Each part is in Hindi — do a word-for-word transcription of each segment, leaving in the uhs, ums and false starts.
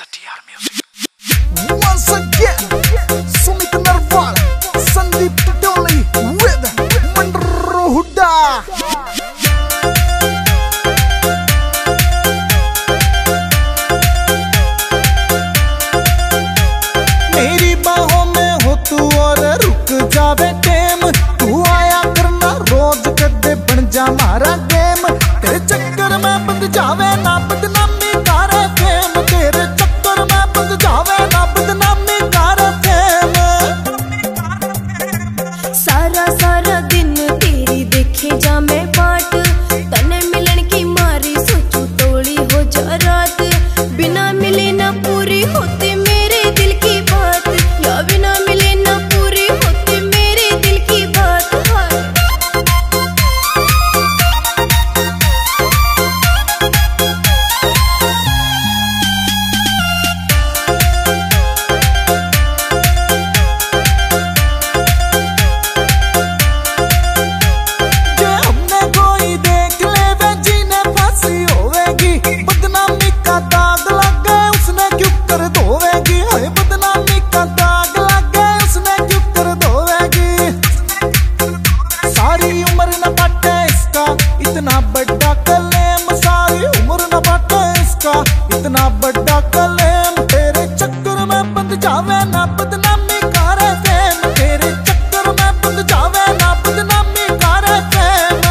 सटियार music. Once again, Sumit Narwal, Sandeep Titoli with Monroe Huda. मेरी बाहों में हो तू और रुक जावे टेम, तू आया करना रोज कदे बन जा मारा गेम। तेरे चक्कर में बंद जावे ना बदनामी तारे फेम, तेरे चक्कर में बंद जावे ना बदनामी तारे फेम। सारा सारा दिन तेरी देखे जा मैं बाट, तने मिलन की मारी सोचू तोड़ी हो जा रात। बिना मिले ना पूरी होती मेरे दिल की बात, या बिना मिले ना पूरी होती मेरे दिल की बात। हाय जे हमने कोई देख ले वे जीने फांसी होवेगी, बदनामी का दाग लग गए उसने क्यों कर धोवेगी। हाय बदनामी का दाग लग गए उसने क्यों कर धोवेगी। सारी उम्र न बाटे इसका इतना बड़ा कलेम, सारी उम्र न बाटे इसका इतना बड़ा कलेम। तेरे चक्कर में बंद जावे ना बदनामी करे फेम, तेरे चक्कर में बंद जावे ना बदनामी करे फेम।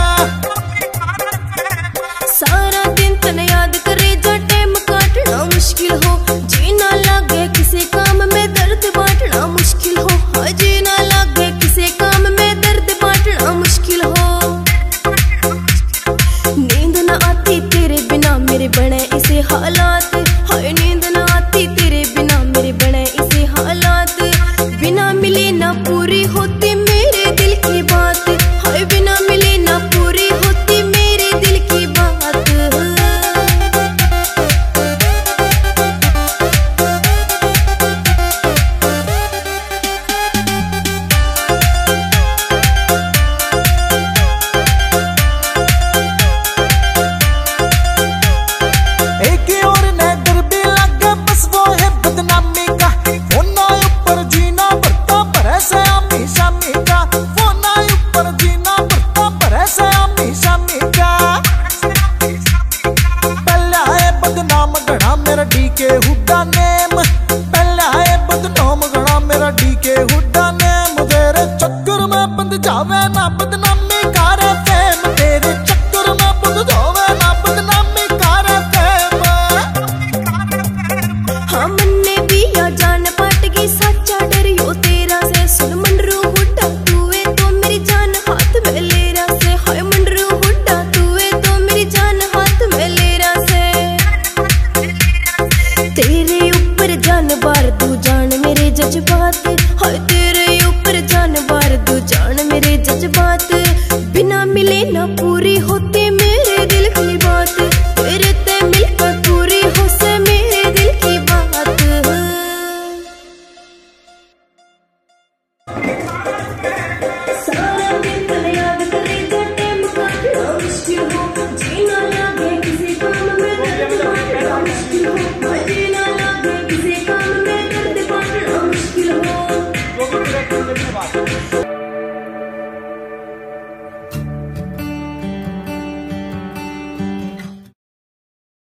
सारा दिन तने याद करे जा टाइम काटना मुश्किल हो, जीना लागे किसी काम में दर्द बांटना मुश्किल हो। हाँ जीना लागे किसी काम में दर्द बांटना मुश्किल हो। नींद ना आती तेरे बिना मेरे बने इसे हालात, हाय नींद ना आती तेरे बिना मेरे बने इसे हालात। बिना मिले ना पूरी होती मेरे दिल की बात, हाय बिना मिले ना पूरी होती मेरे दिल की बात। एक और नजर भी लगे बस वो है बदनामी का, फोना ऊपर जीना भरता भरे से हमेशा मीठा। फोना ऊपर जीना भरता भरे से हमेशा मीठा। पहला है बदनाम घड़ा मेरा डी के हुड्डा नेम, पहला है बदनाम घड़ा मेरा डी के हुड्डा नेम। तेरे चक्कर में बंद जावे ना बदनामी